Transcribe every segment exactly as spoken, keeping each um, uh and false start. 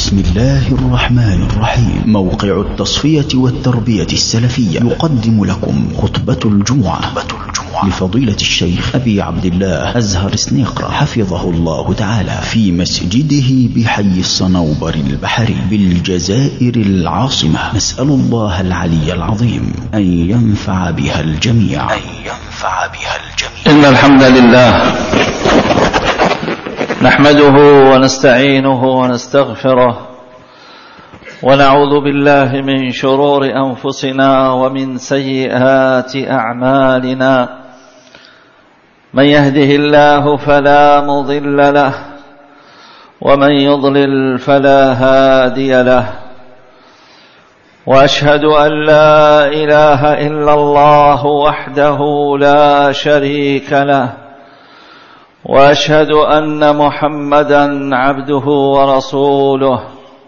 بسم الله الرحمن الرحيم. موقع التصفية والتربية السلفية يقدم لكم خطبة الجمعة لفضيلة الشيخ أبي عبد الله أزهر سنيقرة حفظه الله تعالى في مسجده بحي الصنوبر البحري بالجزائر العاصمة. نسأل الله العلي العظيم أن ينفع بها الجميع أن ينفع بها الجميع. إن الحمد لله نحمده ونستعينه ونستغفره ونعوذ بالله من شرور أنفسنا ومن سيئات أعمالنا. من يهده الله فلا مضل له ومن يضلل فلا هادي له، وأشهد أن لا إله إلا الله وحده لا شريك له، وأشهد أن محمدًا عبده ورسوله.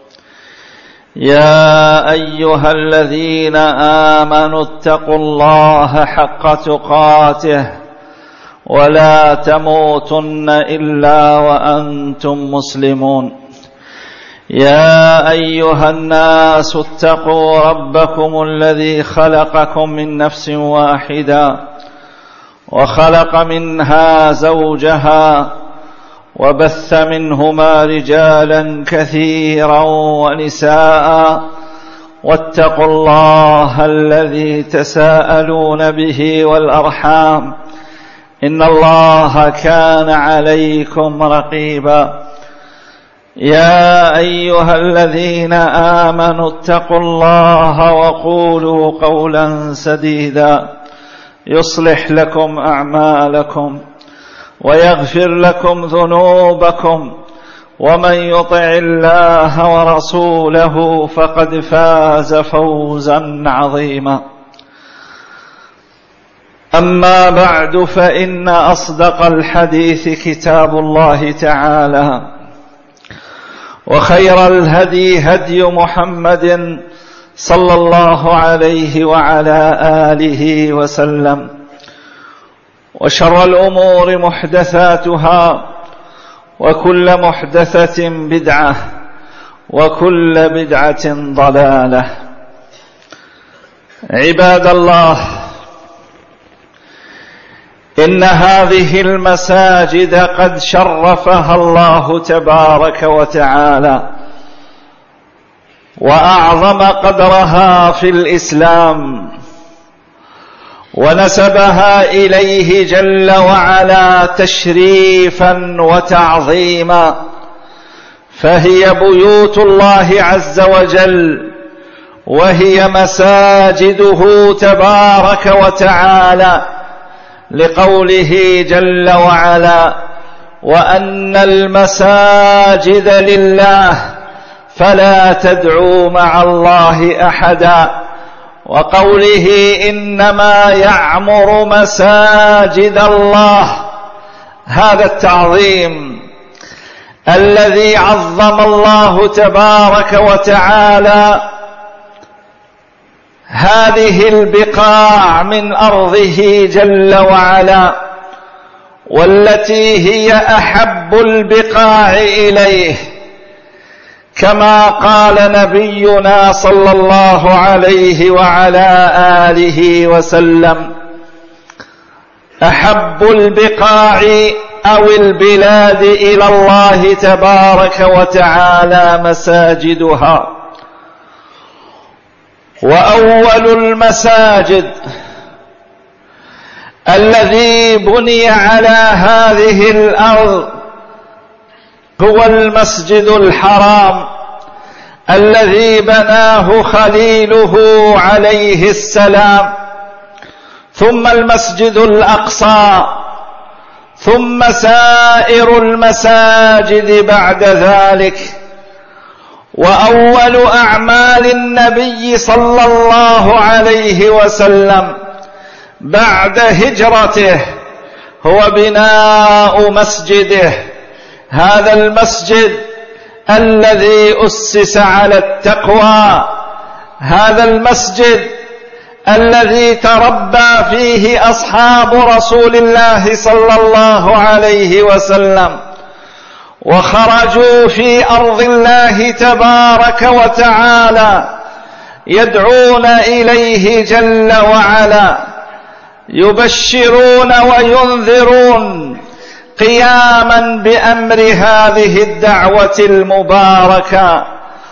يا أيها الذين آمنوا اتقوا الله حق تقاته ولا تموتن إلا وأنتم مسلمون. يا أيها الناس اتقوا ربكم الذي خلقكم من نفس واحدة وخلق منها زوجها وبث منهما رجالا كثيرا ونساء، واتقوا الله الذي تساءلون به والأرحام إن الله كان عليكم رقيبا. يا أيها الذين آمنوا اتقوا الله وقولوا قولا سديدا يصلح لكم أعمالكم ويغفر لكم ذنوبكم، ومن يطع الله ورسوله فقد فاز فوزا عظيما. أما بعد، فإن أصدق الحديث كتاب الله تعالى، وخير الهدي هدي محمد صلى الله عليه وعلى آله وسلم، وشر الأمور محدثاتها، وكل محدثة بدعة، وكل بدعة ضلالة. عباد الله، إن هذه المساجد قد شرفها الله تبارك وتعالى وأعظم قدرها في الإسلام، ونسبها إليه جل وعلا تشريفا وتعظيما، فهي بيوت الله عز وجل، وهي مساجده تبارك وتعالى، لقوله جل وعلا: وأن المساجد لله فلا تدعوا مع الله أحدا، وقوله: إنما يعمر مساجد الله. هذا التعظيم الذي عظم الله تبارك وتعالى هذه البقاع من أرضه جل وعلا، والتي هي أحب البقاع إليه، كما قال نبينا صلى الله عليه وعلى آله وسلم: أحب البقاع أو البلاد إلى الله تبارك وتعالى مساجدها. وأول المساجد الذي بني على هذه الأرض هو المسجد الحرام، الذي بناه خليله عليه السلام، ثم المسجد الأقصى، ثم سائر المساجد بعد ذلك. وأول أعمال النبي صلى الله عليه وسلم بعد هجرته هو بناء مسجده، هذا المسجد الذي أسس على التقوى، هذا المسجد الذي تربى فيه أصحاب رسول الله صلى الله عليه وسلم، وخرجوا في أرض الله تبارك وتعالى يدعون إليه جل وعلا، يبشرون وينذرون قياما بأمر هذه الدعوة المباركة.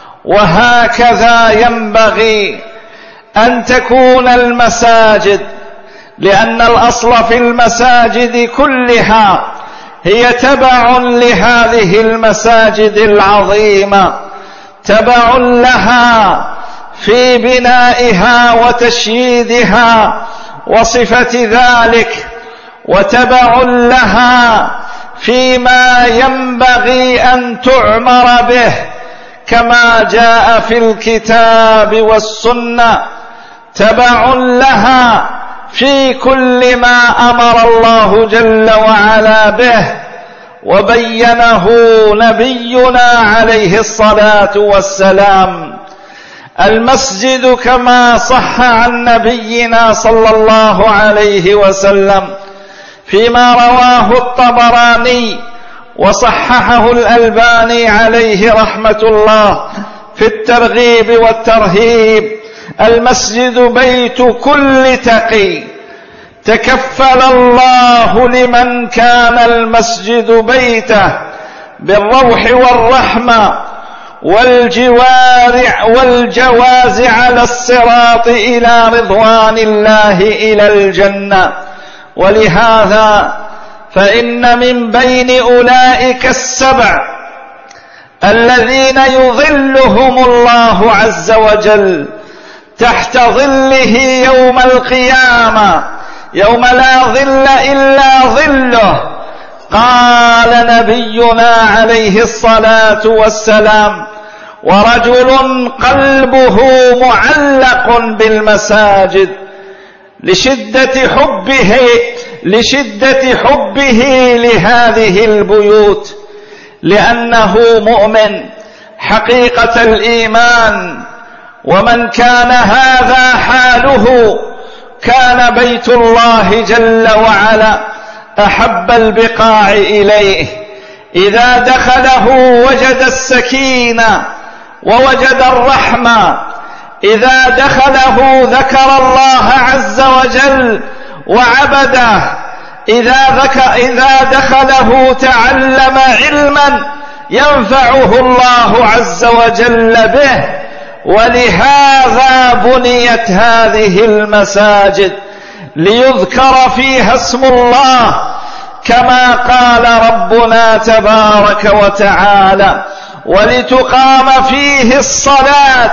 وهكذا ينبغي أن تكون المساجد، لأن الأصل في المساجد كلها هي تبع لهذه المساجد العظيمة، تبع لها في بنائها وتشييدها وصفة ذلك، وتبع لها فيما ينبغي أن تعمر به كما جاء في الكتاب والسنة، تبع لها في كل ما أمر الله جل وعلا به وبينه نبينا عليه الصلاة والسلام. المسجد كما صح عن نبينا صلى الله عليه وسلم فيما رواه الطبراني وصححه الألباني عليه رحمة الله في الترغيب والترهيب: المسجد بيت كل تقي، تكفل الله لمن كان المسجد بيته بالروح والرحمة والجوار والجواز على الصراط إلى رضوان الله إلى الجنة. ولهذا فإن من بين أولئك السبع الذين يظلهم الله عز وجل تحت ظله يوم القيامة، يوم لا ظل إلا ظله، قال نبينا عليه الصلاة والسلام: ورجل قلبه معلق بالمساجد لشدة حبه لشدة حبه لهذه البيوت، لأنه مؤمن حقيقة الإيمان. ومن كان هذا حاله كان بيت الله جل وعلا أحب البقاع إليه، إذا دخله وجد السكينة ووجد الرحمة، إذا دخله ذكر الله عز وجل وعبده، إذا, إذا دخله تعلم علما ينفعه الله عز وجل به. ولهذا بنيت هذه المساجد ليذكر فيها اسم الله، كما قال ربنا تبارك وتعالى: ولتقام فيه الصلاة.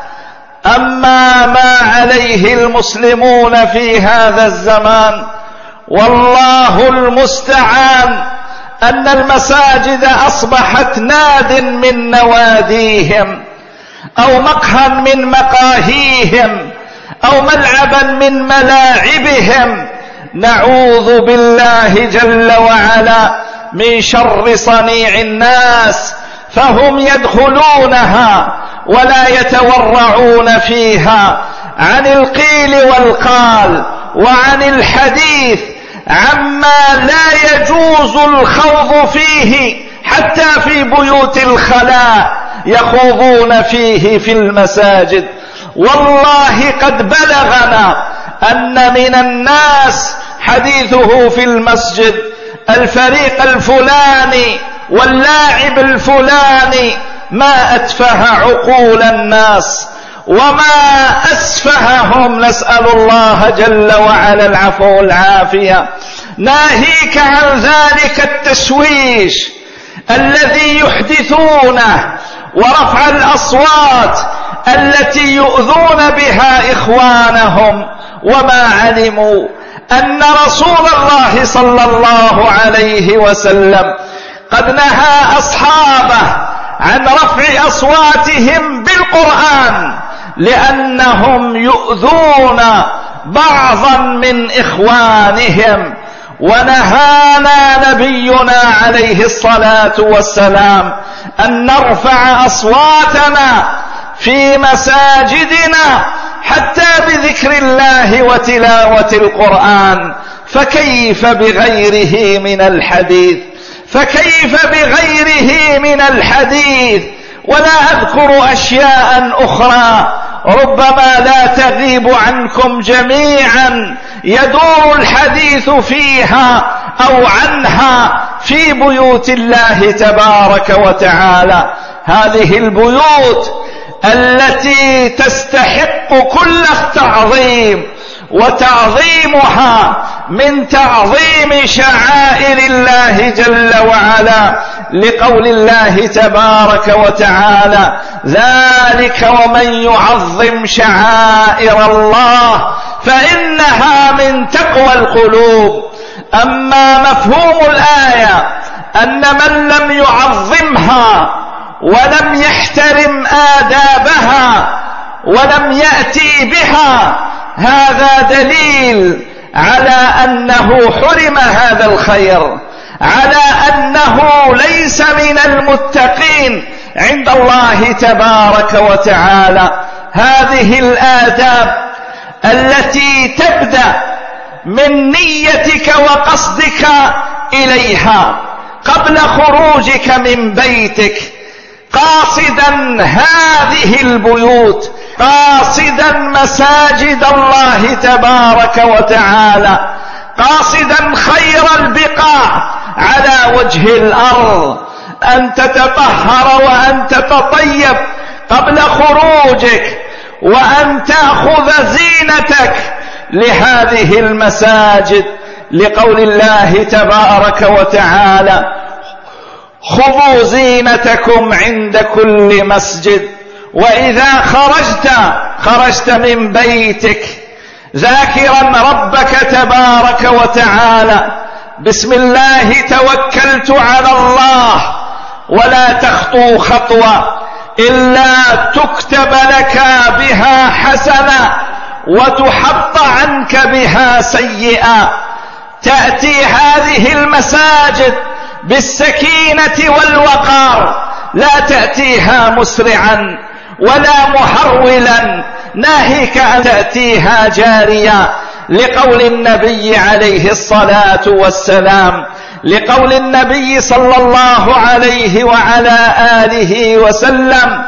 أما ما عليه المسلمون في هذا الزمان والله المستعان أن المساجد أصبحت ناد من نواديهم، أو مقهى من مقاهيهم، أو ملعبا من ملاعبهم. نعوذ بالله جل وعلا من شر صنيع الناس، فهم يدخلونها ولا يتورعون فيها عن القيل والقال وعن الحديث عما لا يجوز الخوض فيه، حتى في بيوت الخلاء يخوضون فيه في المساجد. والله قد بلغنا أن من الناس حديثه في المسجد الفريق الفلاني واللاعب الفلاني، ما أتفه عقول الناس وما أسفههم، نسأل الله جل وعلا العفو والعافية. ناهيك عن ذلك التشويش الذي يحدثونه ورفع الأصوات التي يؤذون بها إخوانهم، وما علموا أن رسول الله صلى الله عليه وسلم قد نهى أصحابه عن رفع أصواتهم بالقرآن، لأنهم يؤذون بعضا من إخوانهم. ونهانا نبينا عليه الصلاة والسلام أن نرفع أصواتنا في مساجدنا حتى بذكر الله وتلاوة القرآن، فكيف بغيره من الحديث؟ فكيف بغيره من الحديث؟ ولا أذكر أشياء أخرى ربما لا تغيب عنكم جميعا يدور الحديث فيها أو عنها في بيوت الله تبارك وتعالى. هذه البيوت التي تستحق كل التعظيم، وتعظيمها من تعظيم شعائر الله جل وعلا، لقول الله تبارك وتعالى: ذلك ومن يعظم شعائر الله فإنها من تقوى القلوب. أما مفهوم الآية أن من لم يعظمها ولم يحترم آدابها ولم يأتي بها، هذا دليل على أنه حرم هذا الخير، على أنه ليس من المتقين عند الله تبارك وتعالى. هذه الآداب التي تبدأ من نيتك وقصدك إليها قبل خروجك من بيتك، قاصدا هذه البيوت، قاصدا مساجد الله تبارك وتعالى، قاصدا خير البقاع على وجه الأرض، أن تتطهر وأن تتطيب قبل خروجك، وأن تأخذ زينتك لهذه المساجد، لقول الله تبارك وتعالى: خذوا زينتكم عند كل مسجد. وإذا خرجت خرجت من بيتك ذاكرا ربك تبارك وتعالى: بسم الله توكلت على الله، ولا تخطو خطوة إلا تكتب لك بها حسنة وتحط عنك بها سيئة. تأتي هذه المساجد بالسكينة والوقار، لا تأتيها مسرعا ولا محرولا، ناهيك أن تأتيها جاريا، لقول النبي عليه الصلاة والسلام، لقول النبي صلى الله عليه وعلى آله وسلم: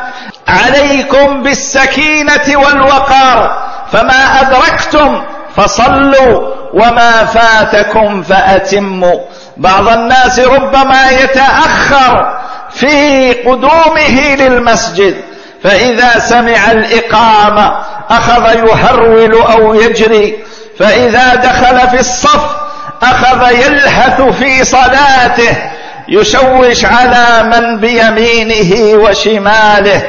عليكم بالسكينة والوقار، فما أدركتم فصلوا وما فاتكم فأتموا. بعض الناس ربما يتأخر في قدومه للمسجد، فإذا سمع الإقامة أخذ يهرول أو يجري، فإذا دخل في الصف أخذ يلهث في صلاته، يشوش على من بيمينه وشماله،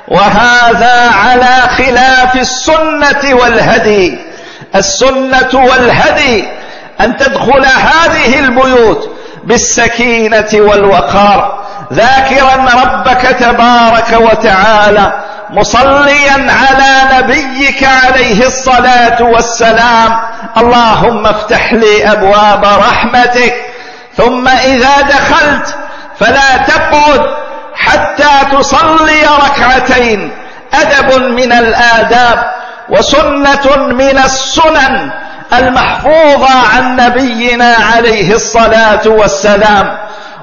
وهذا على خلاف السنة والهدي. السنة والهدي أن تدخل هذه البيوت بالسكينة والوقار، ذاكرا ربك تبارك وتعالى، مصليا على نبيك عليه الصلاة والسلام: اللهم افتح لي أبواب رحمتك. ثم إذا دخلت فلا تقعد حتى تصلي ركعتين، أدب من الآداب وسنة من السنن المحفوظة عن نبينا عليه الصلاة والسلام،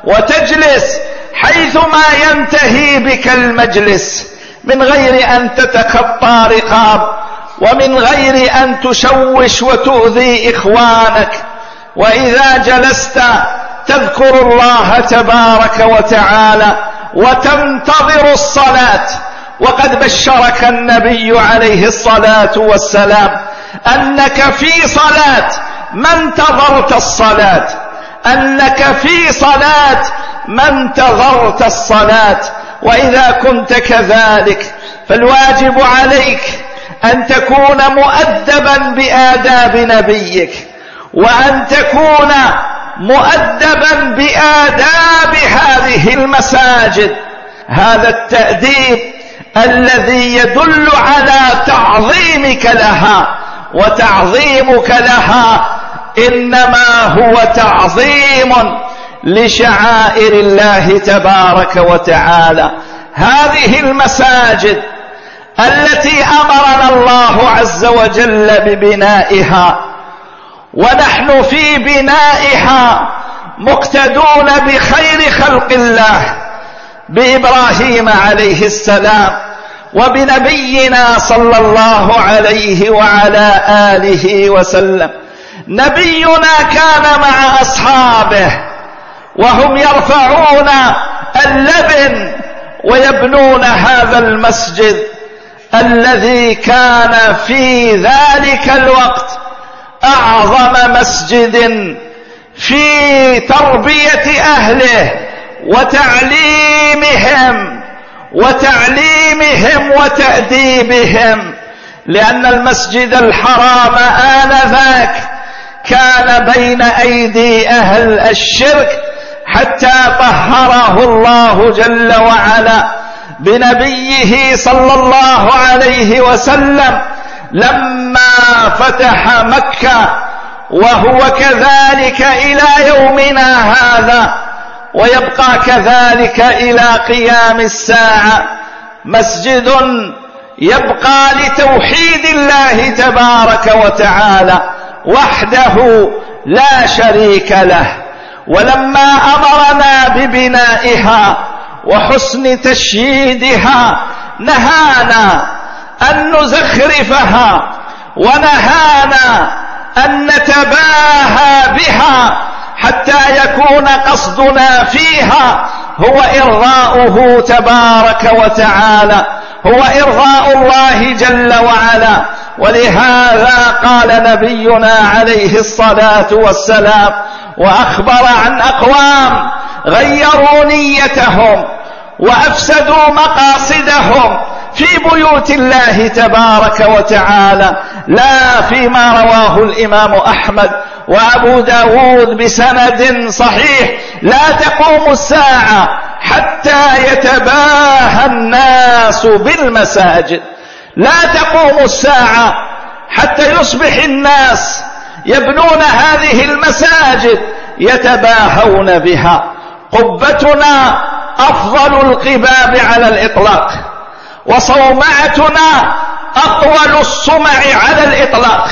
وتجلس حيثما ينتهي بك المجلس من غير أن تتخطى رقاب، ومن غير أن تشوش وتؤذي إخوانك. وإذا جلست تذكر الله تبارك وتعالى وتنتظر الصلاة، وقد بشرك النبي عليه الصلاة والسلام أنك في صلاة ما انتظرت الصلاة، أنك في صلاة ما انتظرت الصلاة. وإذا كنت كذلك فالواجب عليك أن تكون مؤدبا بآداب نبيك، وأن تكون مؤدبا بآداب هذه المساجد. هذا التأديب الذي يدل على تعظيمك لها، وتعظيمك لها إنما هو تعظيم لشعائر الله تبارك وتعالى. هذه المساجد التي أمرنا الله عز وجل ببنائها، ونحن في بنائها مقتدون بخير خلق الله، بإبراهيم عليه السلام وبنبينا صلى الله عليه وعلى آله وسلم. نبينا كان مع أصحابه وهم يرفعون اللبن ويبنون هذا المسجد الذي كان في ذلك الوقت أعظم مسجد في تربية أهله وتعليمهم وتعليمهم وتأديبهم، لأن المسجد الحرام آنذاك كان بين أيدي أهل الشرك، حتى طهره الله جل وعلا بنبيه صلى الله عليه وسلم لما فتح مكة، وهو كذلك إلى يومنا هذا، ويبقى كذلك إلى قيام الساعة. مسجد يبقى لتوحيد الله تبارك وتعالى وحده لا شريك له. ولما أمرنا ببنائها وحسن تشييدها نهانا أن نزخرفها، ونهانا أن نتباهى بها، حتى يكون قصدنا فيها هو إرضاؤه تبارك وتعالى، هو إرضاء الله جل وعلا. ولهذا قال نبينا عليه الصلاة والسلام وأخبر عن أقوام غيروا نيتهم وأفسدوا مقاصدهم في بيوت الله تبارك وتعالى، لا فيما رواه الإمام أحمد وأبو داود بسند صحيح: لا تقوم الساعة حتى يتباهى الناس بالمساجد. لا تقوم الساعة حتى يصبح الناس يبنون هذه المساجد يتباهون بها. قبتنا أفضل القباب على الإطلاق، وصومعتنا أطول الصمع على الإطلاق،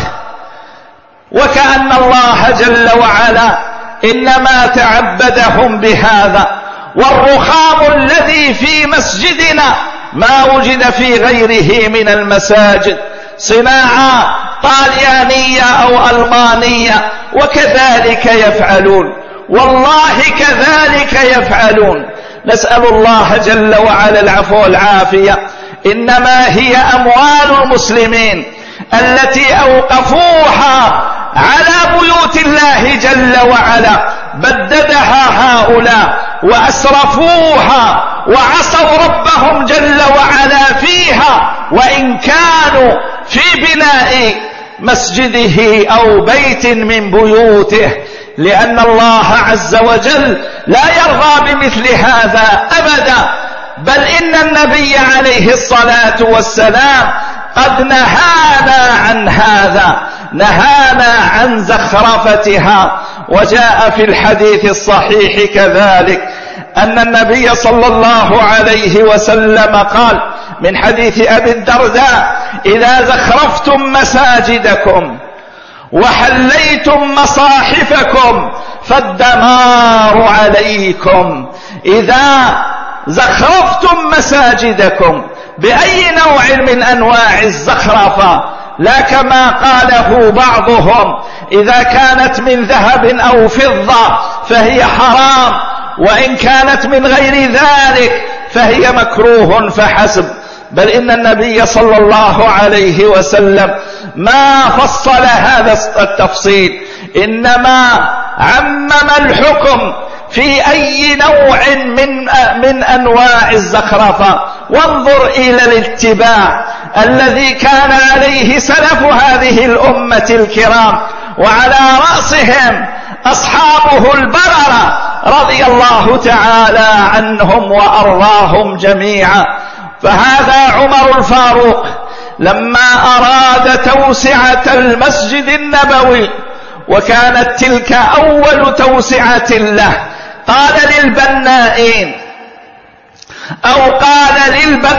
وكأن الله جل وعلا إنما تعبدهم بهذا. والرخام الذي في مسجدنا ما وجد في غيره من المساجد، صناعة طاليانية أو ألمانية، وكذلك يفعلون، والله كذلك يفعلون. نسأل الله جل وعلا العفو والعافية. إنما هي أموال المسلمين التي أوقفوها على بيوت الله جل وعلا، بددها هؤلاء وأسرفوها وعصوا ربهم جل وعلا فيها، وإن كانوا في بناء مسجده أو بيت من بيوته، لأن الله عز وجل لا يرضى بمثل هذا أبدا. بل إن النبي عليه الصلاة والسلام قد نهانا عن هذا، نهانا عن زخرفتها. وجاء في الحديث الصحيح كذلك أن النبي صلى الله عليه وسلم قال من حديث أبي الدرداء: إذا زخرفتم مساجدكم وحليتم مصاحفكم فالدمار عليكم. إذا زخرفتم مساجدكم بأي نوع من أنواع الزخرفة، لا كما قاله بعضهم إذا كانت من ذهب أو فضة فهي حرام، وإن كانت من غير ذلك فهي مكروه فحسب. بل إن النبي صلى الله عليه وسلم ما فصل هذا التفصيل، إنما عمم الحكم في أي نوع من من أنواع الزخرفة. وانظر إلى الاتباع الذي كان عليه سلف هذه الأمة الكرام، وعلى رأسهم أصحابه البررة رضي الله تعالى عنهم وأرضاهم جميعا. فهذا عمر الفاروق لما أراد توسعة المسجد النبوي، وكانت تلك أول توسعة له، قال للبنائين أو قال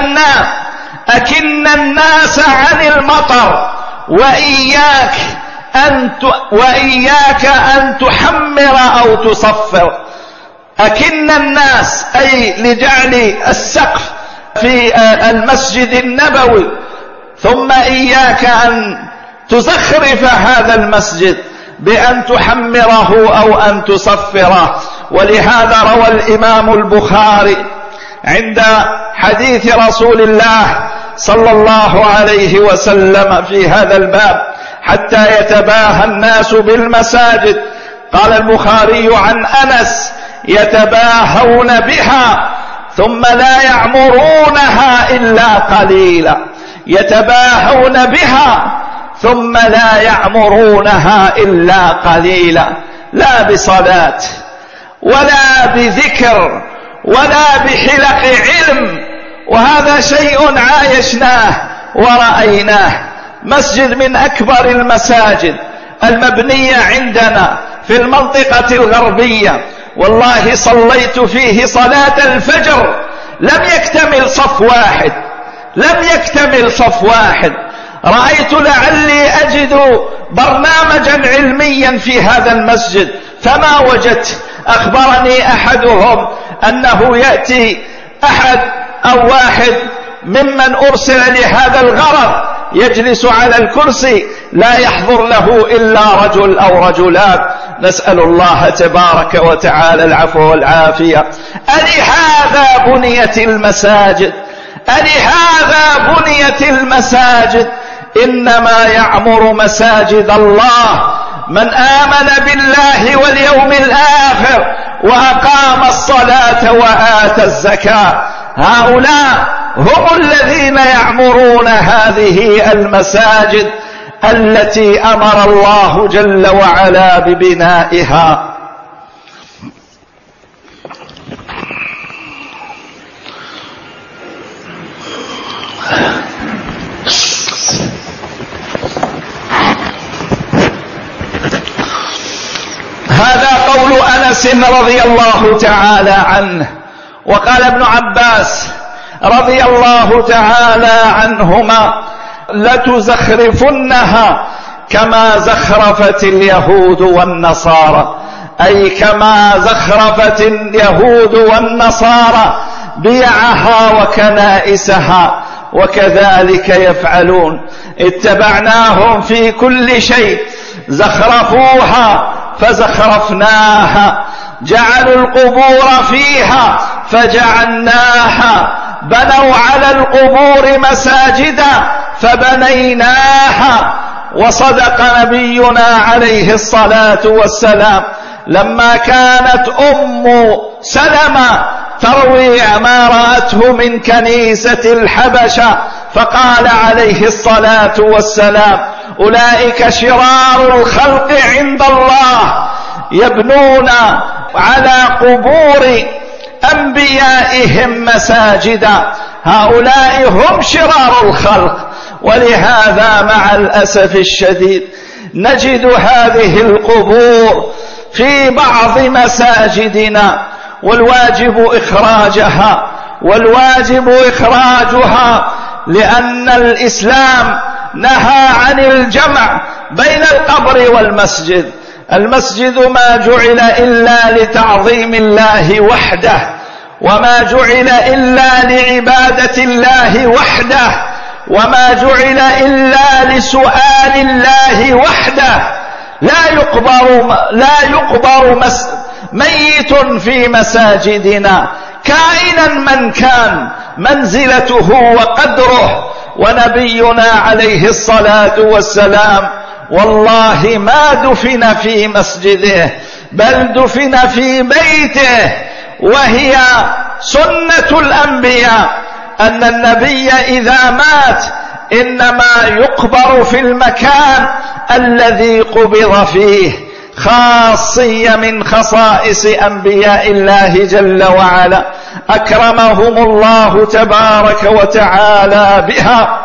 للبناء: أكن الناس عن المطر، وإياك أن ت... وإياك أن تحمر أو تصفر. أكن الناس أي لجعل السقف في المسجد النبوي، ثم إياك أن تزخرف هذا المسجد بأن تحمره أو أن تصفره. ولهذا روى الإمام البخاري عند حديث رسول الله صلى الله عليه وسلم في هذا الباب: حتى يتباهى الناس بالمساجد. قال البخاري عن أنس: يتباهون بها ثم لا يعمرونها إلا قليلا. يتباهون بها ثم لا يعمرونها إلا قليلا، لا بصلاة ولا بذكر ولا بحلق علم. وهذا شيء عايشناه ورأيناه. مسجد من أكبر المساجد المبنية عندنا في المنطقة الغربية، والله صليت فيه صلاة الفجر لم يكتمل صف واحد، لم يكتمل صف واحد. رأيت لعلي أجد برنامجا علميا في هذا المسجد فما وجدت. أخبرني أحدهم أنه يأتي أحد أو واحد ممن أرسل لهذا الغرض يجلس على الكرسي لا يحضر له إلا رجل أو رجلان. نسأل الله تبارك وتعالى العفو والعافية. ألهذا بنيت المساجد؟ ألهذا بنيت المساجد؟ إنما يعمر مساجد الله من آمن بالله واليوم الآخر وأقام الصلاة وآتى الزكاة. هؤلاء هم الذين يعمرون هذه المساجد التي أمر الله جل وعلا ببنائها. هذا قول أنس رضي الله تعالى عنه. وقال ابن عباس رضي الله تعالى عنهما: لتزخرفنها كما زخرفت اليهود والنصارى، أي كما زخرفت اليهود والنصارى بيعها وكنائسها، وكذلك يفعلون. اتبعناهم في كل شيء، زخرفوها فزخرفناها، جعلوا القبور فيها فجعلناها، بنوا على القبور مساجدا فبنيناها. وصدق نبينا عليه الصلاة والسلام لما كانت أم سلمة تروي ما رأته من كنيسة الحبشة، فقال عليه الصلاة والسلام: أولئك شرار الخلق عند الله، يبنون على قبور أنبيائهم مساجدا. هؤلاء هم شرار الخلق. ولهذا مع الأسف الشديد نجد هذه القبور في بعض مساجدنا، والواجب إخراجها، والواجب إخراجها، لأن الإسلام نهى عن الجمع بين القبر والمسجد. المسجد ما جعل إلا لتعظيم الله وحده، وما جعل إلا لعبادة الله وحده، وما جعل إلا لسؤال الله وحده. لا يقبر لا يقبر مس ميت في مساجدنا كائنا من كان منزلته وقدره. ونبينا عليه الصلاة والسلام والله ما دفن في مسجده، بل دفن في بيته. وهي سنة الأنبياء أن النبي إذا مات إنما يقبر في المكان الذي قبض فيه، خاصية من خصائص أنبياء الله جل وعلا، أكرمهم الله تبارك وتعالى بها،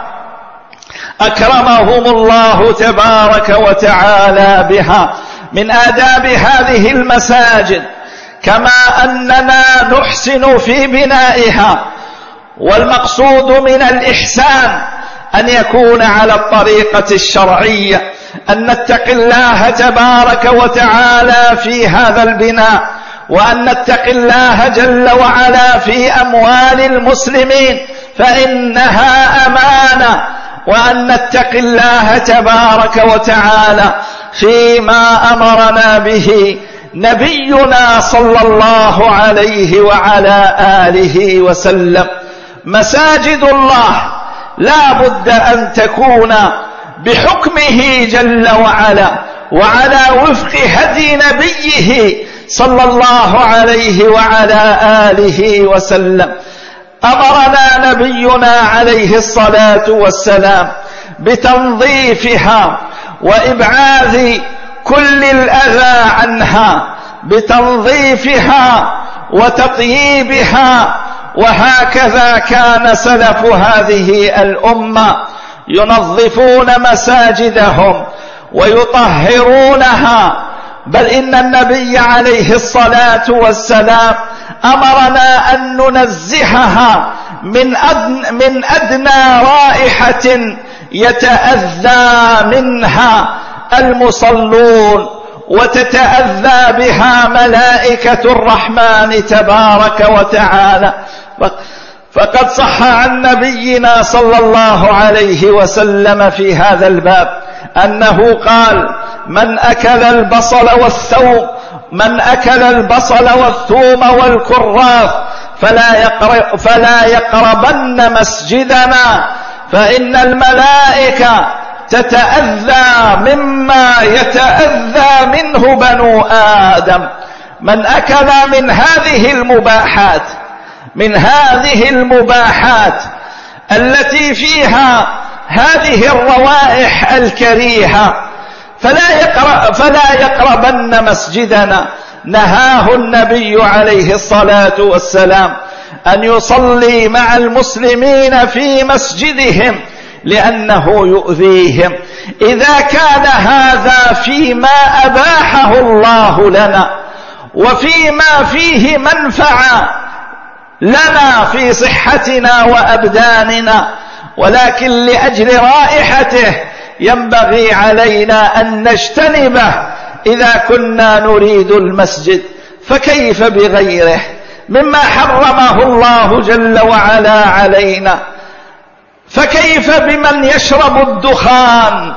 أكرمهم الله تبارك وتعالى بها. من آداب هذه المساجد كما أننا نحسن في بنائها، والمقصود من الإحسان أن يكون على الطريقة الشرعية، أن نتقي الله تبارك وتعالى في هذا البناء، وأن نتقي الله جل وعلا في أموال المسلمين فإنها أمانة، وأن نتقي الله تبارك وتعالى فيما أمرنا به نبينا صلى الله عليه وعلى آله وسلم. مساجد الله لا بد أن تكون بحكمه جل وعلا وعلى وفق هدي نبيه صلى الله عليه وعلى آله وسلم. أمرنا نبينا عليه الصلاة والسلام بتنظيفها وإبعاد كل الأذى عنها، بتنظيفها وتطييبها. وهكذا كان سلف هذه الأمة ينظفون مساجدهم ويطهرونها. بل إن النبي عليه الصلاة والسلام أمرنا أن ننزهها من أدنى, من أدنى رائحة يتأذى منها المصلون وتتأذى بها ملائكة الرحمن تبارك وتعالى. فقد صح عن نبينا صلى الله عليه وسلم في هذا الباب أنه قال: من أكل البصل والثوم من أكل البصل والثوم والكراث فلا يقرب فلا يقربن مسجدنا، فإن الملائكة تتأذى مما يتأذى منه بنو آدم. من أكل من هذه المباحات من هذه المباحات التي فيها هذه الروائح الكريهة فلا يقرب فلا يقربن مسجدنا. نهاه النبي عليه الصلاة والسلام أن يصلي مع المسلمين في مسجدهم لأنه يؤذيهم. إذا كان هذا فيما أباحه الله لنا وفيما فيه منفعة لنا في صحتنا وأبداننا، ولكن لأجل رائحته ينبغي علينا أن نجتنبه إذا كنا نريد المسجد، فكيف بغيره مما حرمه الله جل وعلا علينا؟ فكيف بمن يشرب الدخان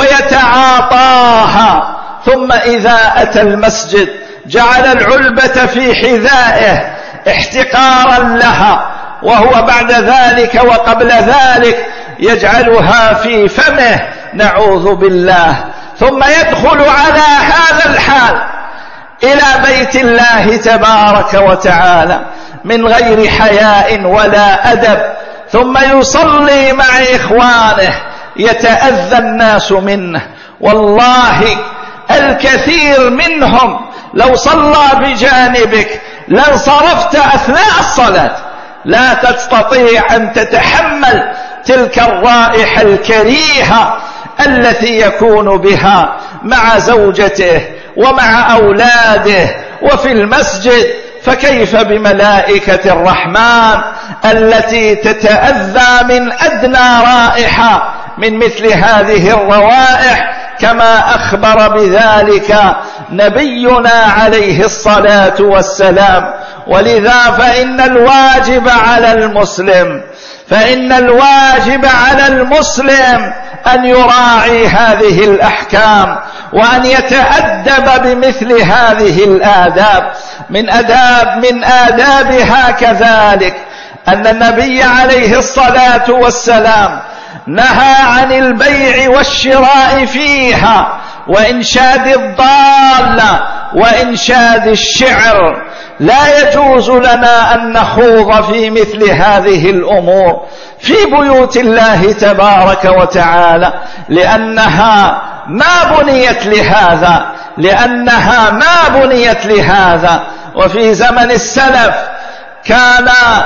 ويتعاطاها ثم إذا أتى المسجد جعل العلبة في حذائه احتقارا لها، وهو بعد ذلك وقبل ذلك يجعلها في فمه، نعوذ بالله، ثم يدخل على هذا الحال إلى بيت الله تبارك وتعالى من غير حياء ولا أدب، ثم يصلي مع إخوانه يتأذى الناس منه. والله الكثير منهم لو صلى بجانبك لانصرفت أثناء الصلاة، لا تستطيع أن تتحمل تلك الرائحة الكريهة التي يكون بها مع زوجته ومع أولاده وفي المسجد، فكيف بملائكة الرحمن التي تتأذى من أدنى رائحة من مثل هذه الروائح، كما أخبر بذلك نبينا عليه الصلاة والسلام. ولذا فإن الواجب على المسلم فإن الواجب على المسلم أن يراعي هذه الأحكام وأن يتأدب بمثل هذه الآداب. من أداب من آدابها كذلك أن النبي عليه الصلاة والسلام نهى عن البيع والشراء فيها وإنشاد الضالة وإنشاد الشعر. لا يجوز لنا أن نخوض في مثل هذه الأمور في بيوت الله تبارك وتعالى، لأنها ما بنيت لهذا لأنها ما بنيت لهذا. وفي زمن السلف كان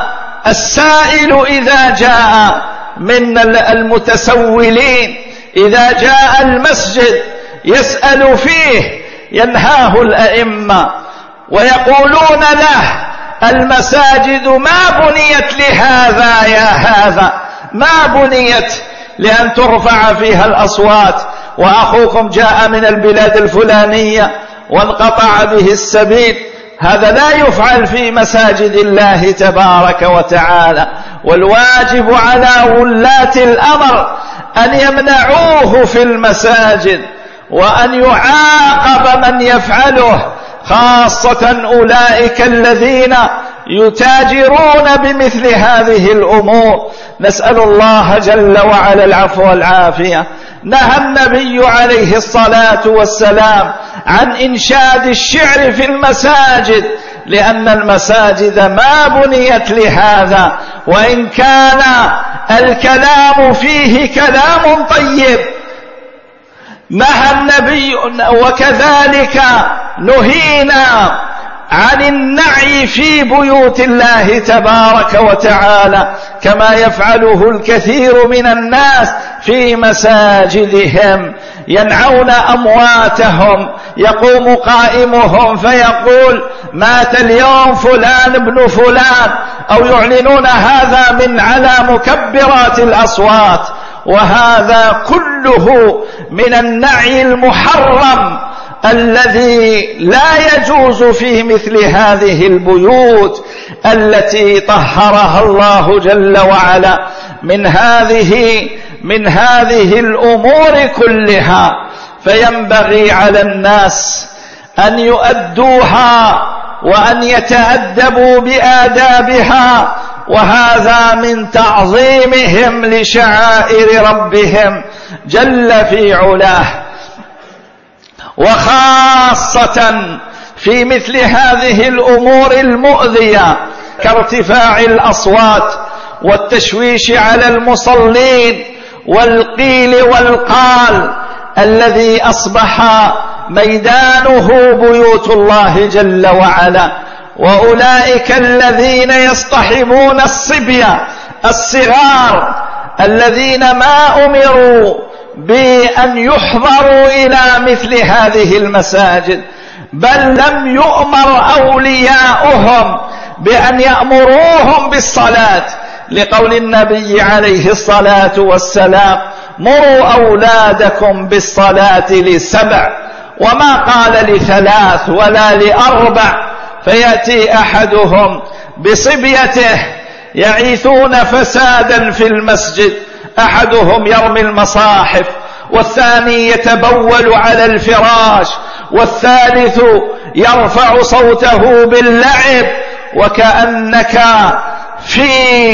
السائل إذا جاء من المتسولين إذا جاء المسجد يسأل فيه ينهاه الأئمة ويقولون له: المساجد ما بنيت لهذا يا هذا، ما بنيت لأن ترفع فيها الأصوات وأخوكم جاء من البلاد الفلانية وانقطع به السبيل، هذا لا يفعل في مساجد الله تبارك وتعالى. والواجب على ولاة الأمر أن يمنعوه في المساجد وأن يعاقب من يفعله، خاصة أولئك الذين يتاجرون بمثل هذه الأمور. نسأل الله جل وعلا العفو والعافية. نهى النبي عليه الصلاة والسلام عن إنشاد الشعر في المساجد، لأن المساجد ما بنيت لهذا، وإن كان الكلام فيه كلام طيب. نهى النبي وكذلك نهينا عن النعي في بيوت الله تبارك وتعالى، كما يفعله الكثير من الناس في مساجدهم، ينعون أمواتهم. يقوم قائمهم فيقول مات اليوم فلان ابن فلان، أو يعلنون هذا من على مكبرات الأصوات، وهذا كله من النعي المحرم الذي لا يجوز في مثل هذه البيوت التي طهرها الله جل وعلا من هذه من هذه الأمور كلها. فينبغي على الناس أن يؤدوها وأن يتأدبوا بآدابها، وهذا من تعظيمهم لشعائر ربهم جل في علاه. وخاصة في مثل هذه الأمور المؤذية كارتفاع الأصوات والتشويش على المصلين والقيل والقال، الذي أصبح ميدانه بيوت الله جل وعلا. وأولئك الذين يصطحبون الصبية الصغار الذين ما أمروا بأن يحضروا إلى مثل هذه المساجد، بل لم يؤمر أولياؤهم بأن يأمروهم بالصلاة، لقول النبي عليه الصلاة والسلام مروا أولادكم بالصلاة لسبع، وما قال لثلاث ولا لأربع. فيأتي أحدهم بصبيته يعيثون فسادا في المسجد، أحدهم يرمي المصاحف، والثاني يتبول على الفراش، والثالث يرفع صوته باللعب، وكأنك في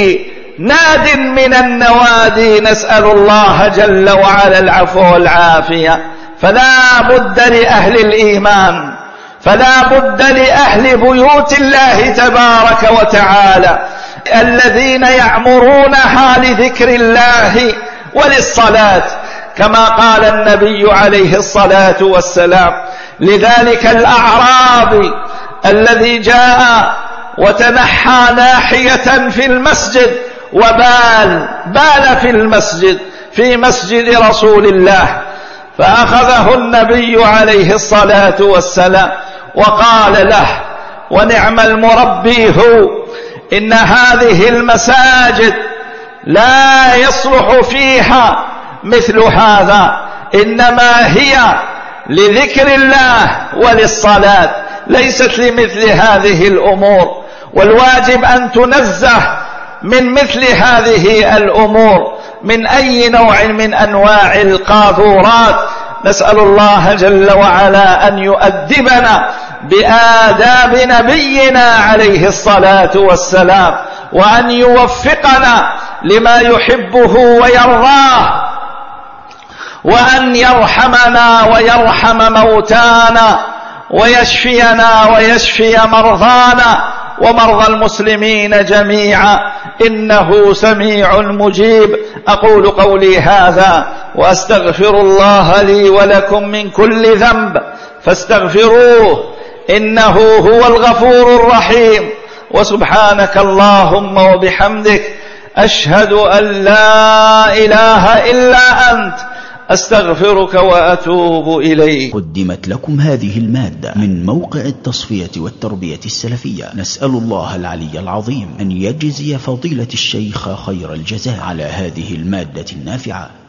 ناد من النوادي. نسأل الله جل وعلا العفو والعافية. فلا بد لأهل الإيمان، فلا بد لأهل بيوت الله تبارك وتعالى الذين يعمرونها لذكر الله وللصلاة، كما قال النبي عليه الصلاة والسلام لذلك الأعرابي الذي جاء وتنحى ناحية في المسجد وبال بال في المسجد في مسجد رسول الله، فأخذه النبي عليه الصلاة والسلام وقال له ونعم المربي هو، إن هذه المساجد لا يصلح فيها مثل هذا، إنما هي لذكر الله وللصلاة، ليست لمثل هذه الأمور. والواجب أن تنزه من مثل هذه الأمور من أي نوع من أنواع القاذورات. نسأل الله جل وعلا أن يؤدبنا بآداب نبينا عليه الصلاة والسلام، وأن يوفقنا لما يحبه ويرضاه، وأن يرحمنا ويرحم موتانا، ويشفينا ويشفي مرضانا ومرضى المسلمين جميعا، إنه سميع مجيب. أقول قولي هذا وأستغفر الله لي ولكم من كل ذنب فاستغفروه إنه هو الغفور الرحيم. وسبحانك اللهم وبحمدك أشهد أن لا إله إلا أنت أستغفرك وأتوب إليك. قدمت لكم هذه المادة من موقع التصفية والتربية السلفية. نسأل الله العلي العظيم أن يجزي فضيلة الشيخ خير الجزاء على هذه المادة النافعة.